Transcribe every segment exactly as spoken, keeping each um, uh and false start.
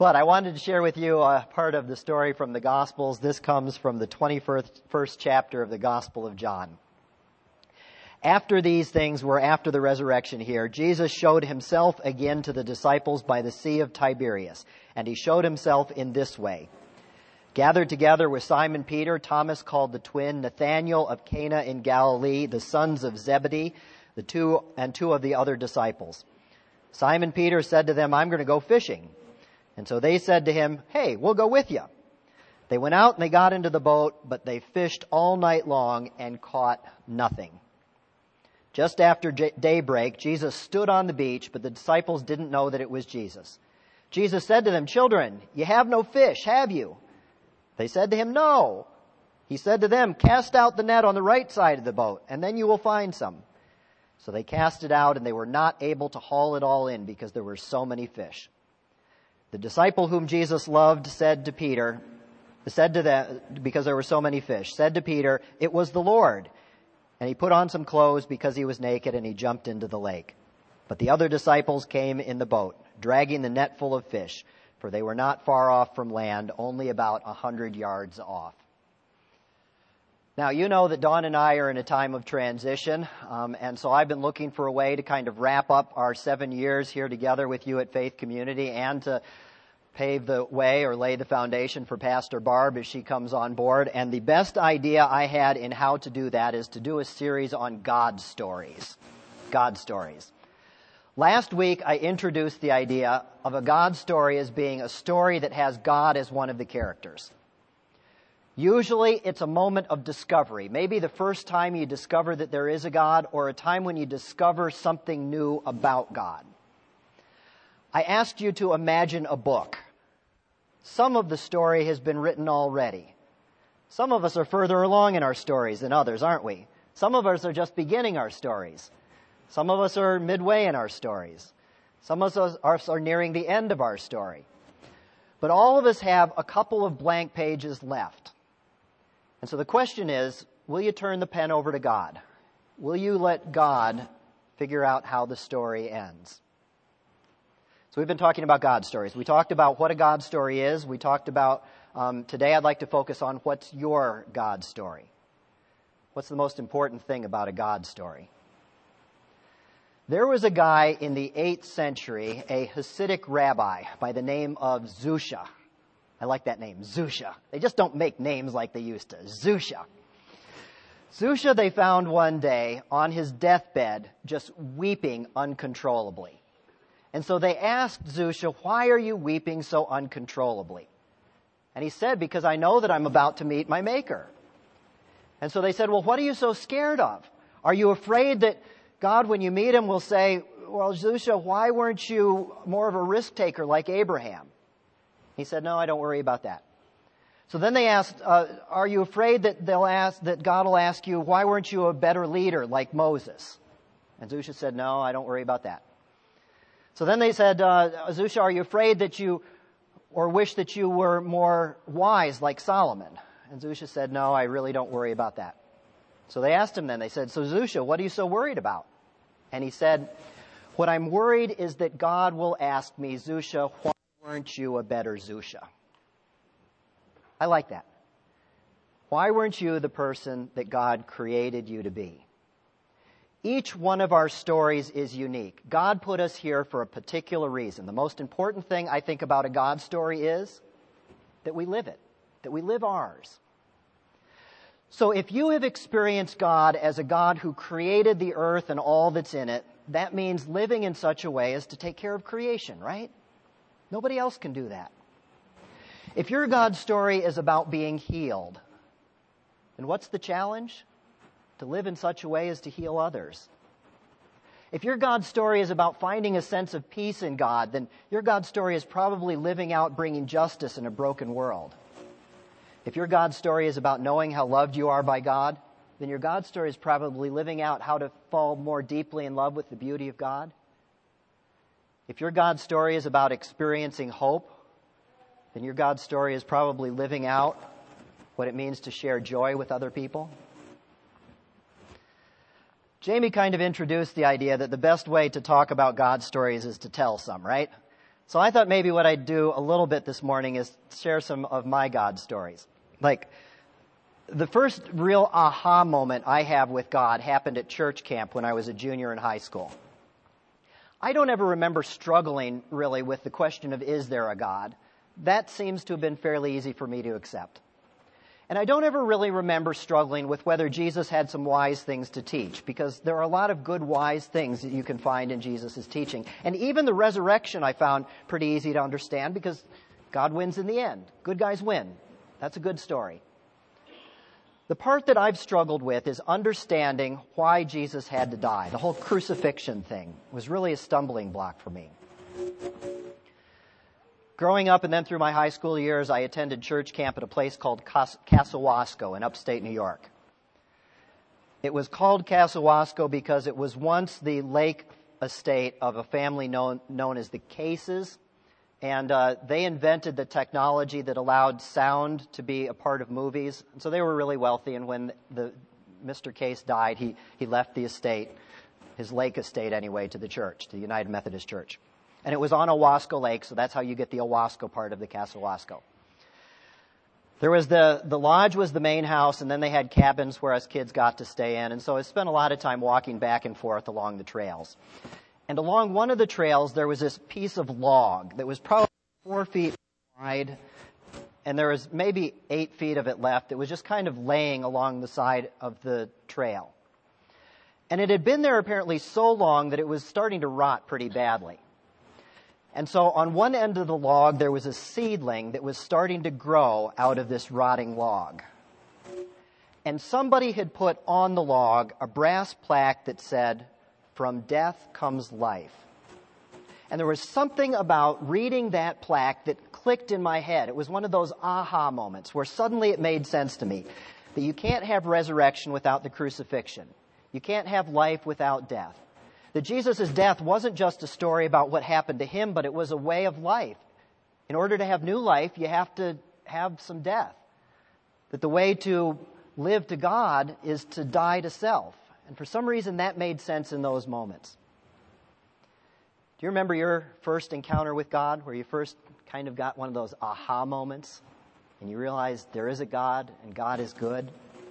But I wanted to share with you a part of the story from the Gospels. This comes from the twenty-first first chapter of the Gospel of John. After these things were after the resurrection here, Jesus showed himself again to the disciples by the Sea of Tiberias. And he showed himself in this way. Gathered together with Simon Peter, Thomas called the twin, Nathanael of Cana in Galilee, the sons of Zebedee, the two and two of the other disciples. Simon Peter said to them, "I'm going to go fishing." And so they said to him, "Hey, we'll go with you." They went out and they got into the boat, but they fished all night long and caught nothing. Just after daybreak, Jesus stood on the beach, but the disciples didn't know that it was Jesus. Jesus said to them, "Children, you have no fish, have you?" They said to him, "No." He said to them, "Cast out the net on the right side of the boat, and then you will find some." So they cast it out, and they were not able to haul it all in because there were so many fish. The disciple whom Jesus loved said to Peter, said to them, because there were so many fish, said to Peter, "It was the Lord." And he put on some clothes because he was naked, and he jumped into the lake. But the other disciples came in the boat, dragging the net full of fish, for they were not far off from land, only about a hundred yards off. Now, you know that Dawn and I are in a time of transition, um, and so I've been looking for a way to kind of wrap up our seven years here together with you at Faith Community and to pave the way or lay the foundation for Pastor Barb as she comes on board. And the best idea I had in how to do that is to do a series on God stories. God stories. Last week, I introduced the idea of a God story as being a story that has God as one of the characters. Usually, it's a moment of discovery. Maybe the first time you discover that there is a God, or a time when you discover something new about God. I asked you to imagine a book. Some of the story has been written already. Some of us are further along in our stories than others, aren't we? Some of us are just beginning our stories. Some of us are midway in our stories. Some of us are, are nearing the end of our story. But all of us have a couple of blank pages left. And so the question is, will you turn the pen over to God? Will you let God figure out how the story ends? So we've been talking about God stories. We talked about what a God story is. We talked about, um, today I'd like to focus on what's your God story. What's the most important thing about a God story? There was a guy in the eighth century, a Hasidic rabbi by the name of Zusha. I like that name, Zusha. They just don't make names like they used to. Zusha. Zusha they found one day on his deathbed just weeping uncontrollably. And so they asked Zusha, "Why are you weeping so uncontrollably?" And he said, "Because I know that I'm about to meet my Maker." And so they said, "Well, what are you so scared of? Are you afraid that God, when you meet him, will say, 'Well, Zusha, why weren't you more of a risk taker like Abraham?'" He said, "No, I don't worry about that." So then they asked, uh, "Are you afraid that they'll ask that God will ask you, 'Why weren't you a better leader like Moses?'" And Zusha said, "No, I don't worry about that." So then they said, uh, "Zusha, are you afraid that you, or wish that you were more wise like Solomon?" And Zusha said, "No, I really don't worry about that." So they asked him then, they said, "So Zusha, what are you so worried about?" And he said, "What I'm worried is that God will ask me, 'Zusha, why weren't you a better Zusha?'" I like that. Why weren't you the person that God created you to be? Each one of our stories is unique. God put us here for a particular reason. The most important thing I think about a God story is that we live it, that we live ours. So if you have experienced God as a God who created the earth and all that's in it, that means living in such a way as to take care of creation, right? Nobody else can do that. If your God story is about being healed, then what's the challenge? To live in such a way as to heal others. If your God story is about finding a sense of peace in God, then your God story is probably living out bringing justice in a broken world. If your God story is about knowing how loved you are by God, then your God story is probably living out how to fall more deeply in love with the beauty of God. If your God story is about experiencing hope, then your God story is probably living out what it means to share joy with other people. Jamie kind of introduced the idea that the best way to talk about God stories is to tell some, right? So I thought maybe what I'd do a little bit this morning is share some of my God stories. Like, the first real aha moment I have with God happened at church camp when I was a junior in high school. I don't ever remember struggling, really, with the question of, is there a God? That seems to have been fairly easy for me to accept. And I don't ever really remember struggling with whether Jesus had some wise things to teach, because there are a lot of good, wise things that you can find in Jesus' teaching. And even the resurrection I found pretty easy to understand, because God wins in the end. Good guys win. That's a good story. The part that I've struggled with is understanding why Jesus had to die. The whole crucifixion thing was really a stumbling block for me. Growing up and then through my high school years, I attended church camp at a place called Cas- Casawasco in upstate New York. It was called Casawasco because it was once the lake estate of a family known, known as the Cases. And uh, they invented the technology that allowed sound to be a part of movies. And so they were really wealthy. And when the Mister Case died, he, he left the estate, his lake estate anyway, to the church, to the United Methodist Church. And it was on Owasco Lake, so that's how you get the Owasco part of the Casawasco. There was the, the lodge was the main house, and then they had cabins where us kids got to stay in. And so I spent a lot of time walking back and forth along the trails. And along one of the trails, there was this piece of log that was probably four feet wide, and there was maybe eight feet of it left. It was just kind of laying along the side of the trail. And it had been there apparently so long that it was starting to rot pretty badly. And so on one end of the log, there was a seedling that was starting to grow out of this rotting log. And somebody had put on the log a brass plaque that said, "From death comes life." And there was something about reading that plaque that clicked in my head. It was one of those aha moments where suddenly it made sense to me that you can't have resurrection without the crucifixion. You can't have life without death. That Jesus' death wasn't just a story about what happened to him, but it was a way of life. In order to have new life, you have to have some death. That the way to live to God is to die to self. And for some reason, that made sense in those moments. Do you remember your first encounter with God, where you first kind of got one of those aha moments, and you realized there is a God, and God is good?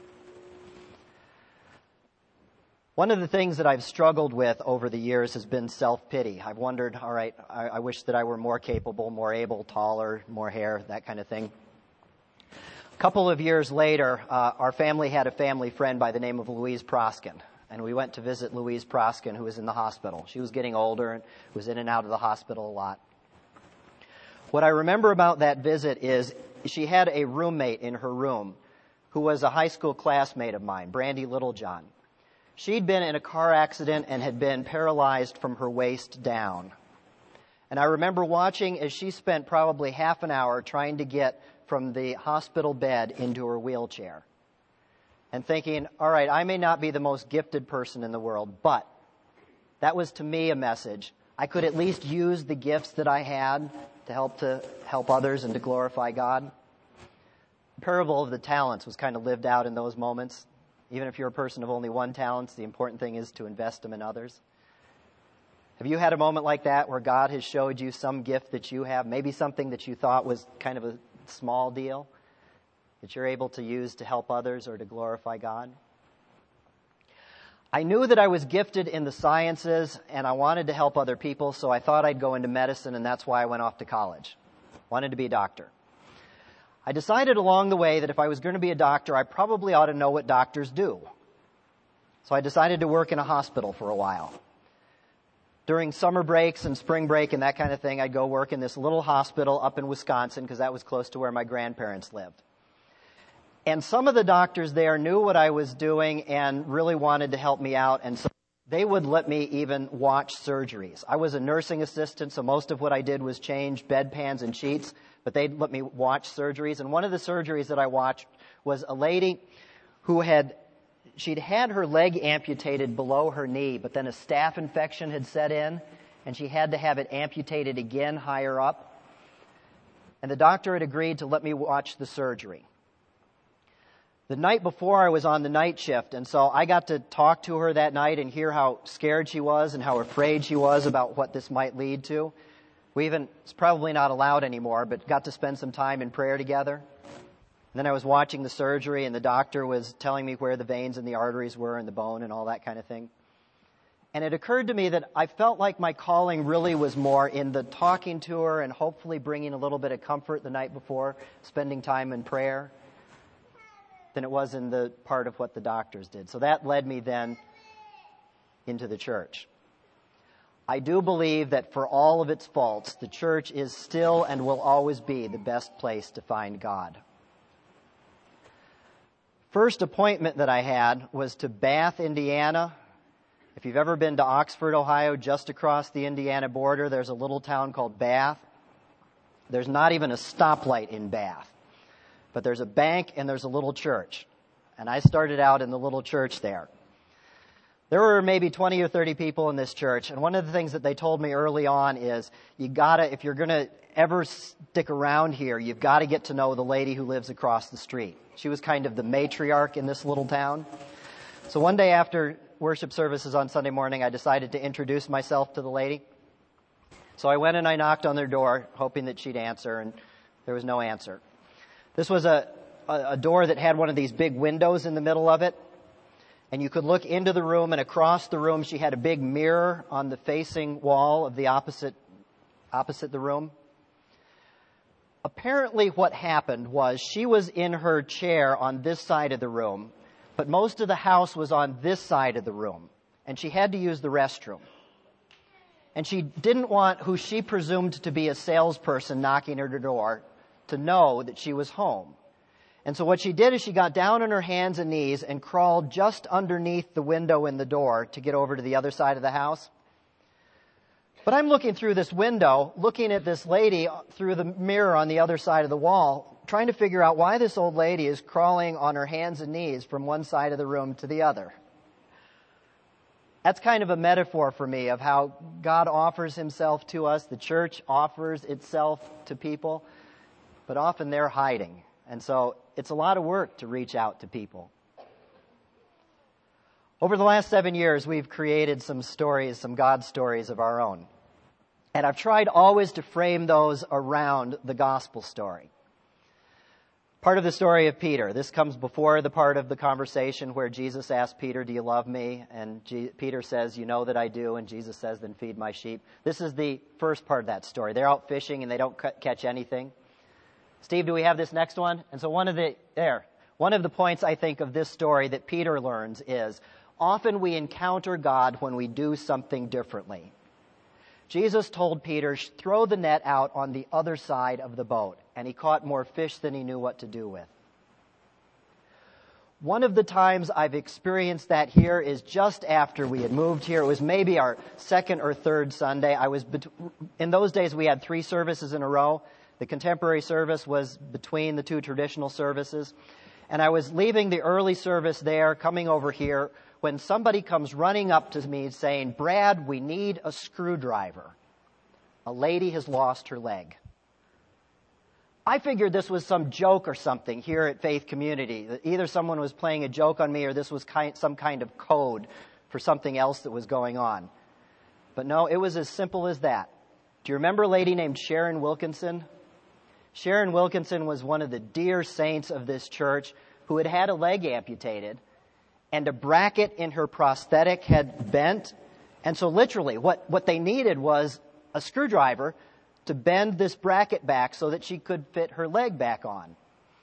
One of the things that I've struggled with over the years has been self-pity. I've wondered, all right, I, I wish that I were more capable, more able, taller, more hair, that kind of thing. A couple of years later, uh, our family had a family friend by the name of Louise Proskin. And we went to visit Louise Proskin, who was in the hospital. She was getting older and was in and out of the hospital a lot. What I remember about that visit is she had a roommate in her room who was a high school classmate of mine, Brandy Littlejohn. She'd been in a car accident and had been paralyzed from her waist down. And I remember watching as she spent probably half an hour trying to get from the hospital bed into her wheelchair. And thinking, all right, I may not be the most gifted person in the world, but that was to me a message. I could at least use the gifts that I had to help to help others and to glorify God. The parable of the talents was kind of lived out in those moments. Even if you're a person of only one talent, the important thing is to invest them in others. Have you had a moment like that where God has showed you some gift that you have, maybe something that you thought was kind of a small deal, that you're able to use to help others or to glorify God? I knew that I was gifted in the sciences and I wanted to help other people, so I thought I'd go into medicine, and that's why I went off to college. Wanted to be a doctor. I decided along the way that if I was going to be a doctor, I probably ought to know what doctors do. So I decided to work in a hospital for a while. During summer breaks and spring break and that kind of thing, I'd go work in this little hospital up in Wisconsin because that was close to where my grandparents lived. And some of the doctors there knew what I was doing and really wanted to help me out, and so they would let me even watch surgeries. I was a nursing assistant, so most of what I did was change bedpans and sheets, but they'd let me watch surgeries. And one of the surgeries that I watched was a lady who had, she'd had her leg amputated below her knee, but then a staph infection had set in, and she had to have it amputated again higher up. And the doctor had agreed to let me watch the surgery. The night before, I was on the night shift, and so I got to talk to her that night and hear how scared she was and how afraid she was about what this might lead to. We even, it's probably not allowed anymore, but got to spend some time in prayer together. And then I was watching the surgery, and the doctor was telling me where the veins and the arteries were and the bone and all that kind of thing. And it occurred to me that I felt like my calling really was more in the talking to her and hopefully bringing a little bit of comfort the night before, spending time in prayer, than it was in the part of what the doctors did. So that led me then into the church. I do believe that for all of its faults, the church is still and will always be the best place to find God. First appointment that I had was to Bath, Indiana. If you've ever been to Oxford, Ohio, just across the Indiana border, there's a little town called Bath. There's not even a stoplight in Bath. But there's a bank and there's a little church. And I started out in the little church there. There were maybe twenty or thirty people in this church. And one of the things that they told me early on is, you gotta, if you're gonna ever stick around here, you've got to get to know the lady who lives across the street. She was kind of the matriarch in this little town. So one day after worship services on Sunday morning, I decided to introduce myself to the lady. So I went and I knocked on their door, hoping that she'd answer, and there was no answer. This was a, a, a door that had one of these big windows in the middle of it, and you could look into the room, and across the room she had a big mirror on the facing wall of the opposite, opposite the room. Apparently what happened was she was in her chair on this side of the room, but most of the house was on this side of the room, and she had to use the restroom. And she didn't want who she presumed to be a salesperson knocking at her door to know that she was home. And so what she did is she got down on her hands and knees and crawled just underneath the window in the door to get over to the other side of the house. But I'm looking through this window, looking at this lady through the mirror on the other side of the wall, trying to figure out why this old lady is crawling on her hands and knees from one side of the room to the other. That's kind of a metaphor for me of how God offers himself to us. The church offers itself to people, but often they're hiding. And so it's a lot of work to reach out to people. Over the last seven years, we've created some stories, some God stories of our own. And I've tried always to frame those around the gospel story. Part of the story of Peter. This comes before the part of the conversation where Jesus asked Peter, "Do you love me?" And G- Peter says, "You know that I do." And Jesus says, "Then feed my sheep." This is the first part of that story. They're out fishing and they don't c- catch anything. Steve, do we have this next one? And so one of the, there, one of the points I think of this story that Peter learns is, often we encounter God when we do something differently. Jesus told Peter, throw the net out on the other side of the boat, and he caught more fish than he knew what to do with. One of the times I've experienced that here is just after we had moved here. It was maybe our second or third Sunday. I was bet- in those days we had three services in a row. The contemporary service was between the two traditional services. And I was leaving the early service there, coming over here, when somebody comes running up to me saying, "Brad, we need a screwdriver. A lady has lost her leg." I figured this was some joke or something here at Faith Community. That either someone was playing a joke on me or this was kind, some kind of code for something else that was going on. But no, it was as simple as that. Do you remember a lady named Sharon Wilkinson? Sharon Wilkinson was one of the dear saints of this church who had had a leg amputated, and a bracket in her prosthetic had bent. And so literally what, what they needed was a screwdriver to bend this bracket back so that she could fit her leg back on.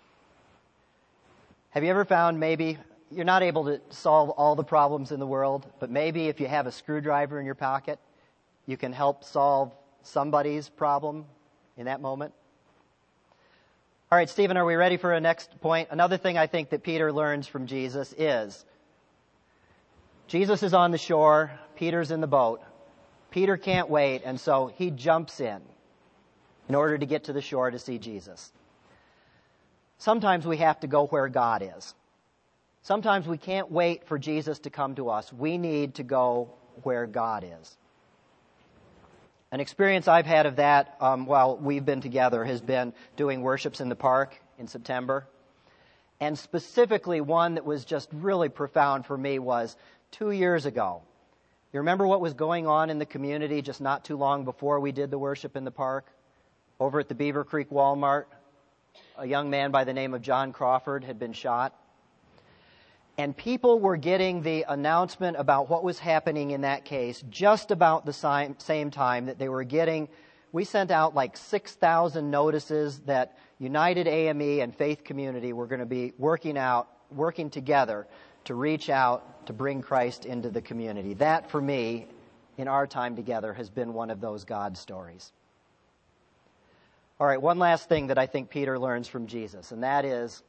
Have you ever found maybe you're not able to solve all the problems in the world, but maybe if you have a screwdriver in your pocket, you can help solve somebody's problem in that moment? All right, Stephen, are we ready for a next point? Another thing I think that Peter learns from Jesus is Jesus is on the shore, Peter's in the boat. Peter can't wait, and so he jumps in in order to get to the shore to see Jesus. Sometimes we have to go where God is. Sometimes we can't wait for Jesus to come to us. We need to go where God is. An experience I've had of that um, while we've been together has been doing worships in the park in September. And specifically one that was just really profound for me was two years ago. You remember what was going on in the community just not too long before we did the worship in the park? Over at the Beaver Creek Walmart, a young man by the name of John Crawford had been shot. And people were getting the announcement about what was happening in that case just about the same time that they were getting. We sent out like six thousand notices that United A M E and Faith Community were going to be working out, working together to reach out to bring Christ into the community. That, for me, in our time together, has been one of those God stories. All right, one last thing that I think Peter learns from Jesus, and that is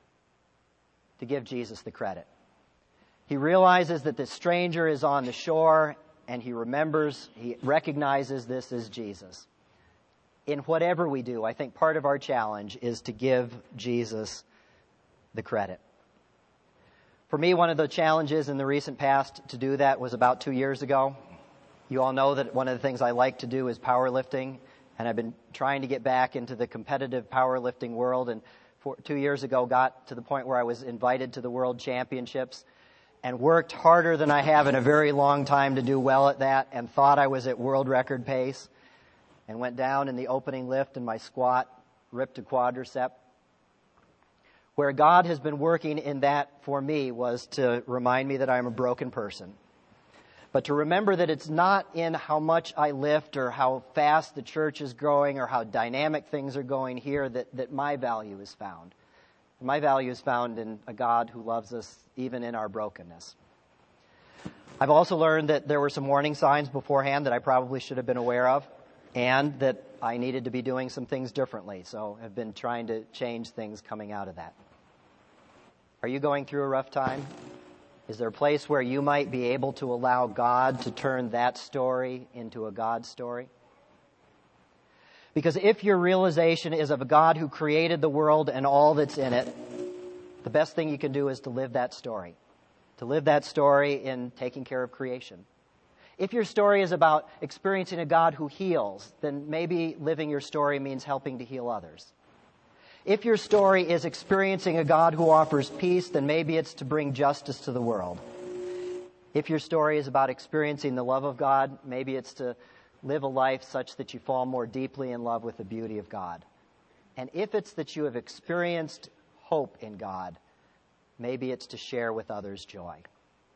to give Jesus the credit. He realizes that the stranger is on the shore, and he remembers, he recognizes this as Jesus. In whatever we do, I think part of our challenge is to give Jesus the credit. For me, one of the challenges in the recent past to do that was about two years ago. You all know that one of the things I like to do is powerlifting, and I've been trying to get back into the competitive powerlifting world, and for, two years ago got to the point where I was invited to the World Championships and worked harder than I have in a very long time to do well at that, and thought I was at world record pace, and went down in the opening lift and my squat ripped a quadricep. Where God has been working in that for me was to remind me that I'm a broken person. But to remember that it's not in how much I lift or how fast the church is growing or how dynamic things are going here that, that my value is found. My value is found in a God who loves us even in our brokenness. I've also learned that there were some warning signs beforehand that I probably should have been aware of, and that I needed to be doing some things differently. So I've been trying to change things coming out of that. Are you going through a rough time? Is there a place where you might be able to allow God to turn that story into a God story? Because if your realization is of a God who created the world and all that's in it, the best thing you can do is to live that story. To live that story in taking care of creation. If your story is about experiencing a God who heals, then maybe living your story means helping to heal others. If your story is experiencing a God who offers peace, then maybe it's to bring justice to the world. If your story is about experiencing the love of God, maybe it's to live a life such that you fall more deeply in love with the beauty of God. And if it's that you have experienced hope in God, maybe it's to share with others joy.